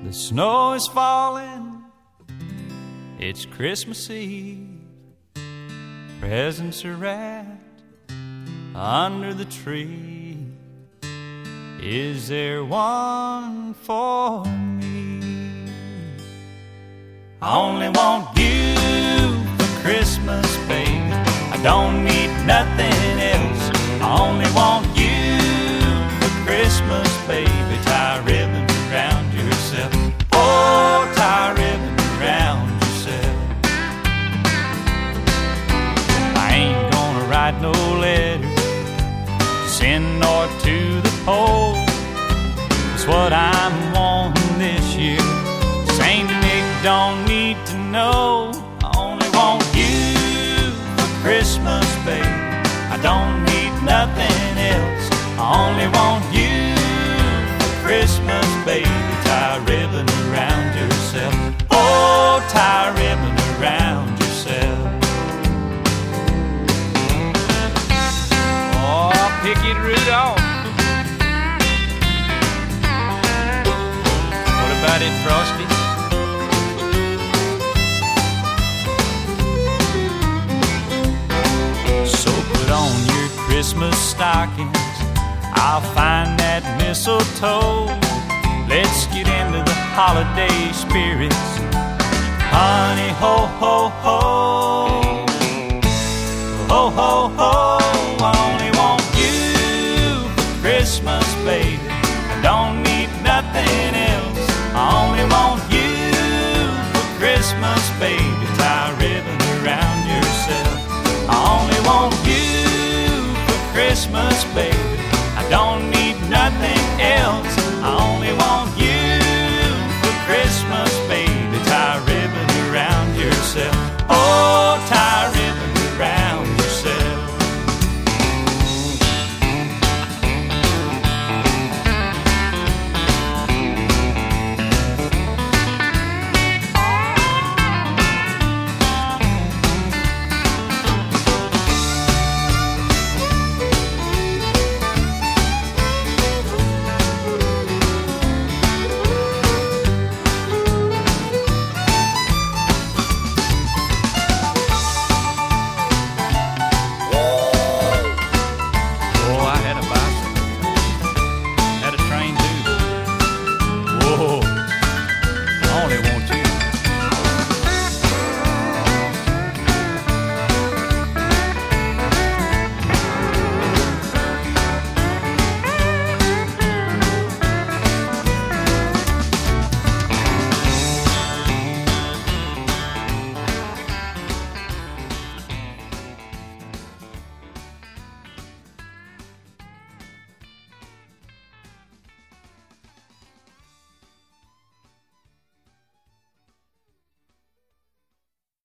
The snow is falling, it's Christmas Eve. Presents are wrapped under the tree. Is there one for me? I only want you for Christmas, baby. I don't need nothing else. I only want you for Christmas, baby. Tie a ribbon around yourself. Oh, tie a ribbon around yourself. I ain't gonna write no letter to send nor to the pole. It's what I'm wanting this year. Saint Nick don't need to know. I only want you for Christmas, baby. I don't need nothing else. I only want you for Christmas, baby. Tie a ribbon around yourself. Oh, tie a ribbon around yourself. Oh, pick it, Rudolph. What about it, Frosty? So put on your Christmas stockings. I'll find that mistletoe. Let's get into the holiday spirits. Honey, ho, ho, ho.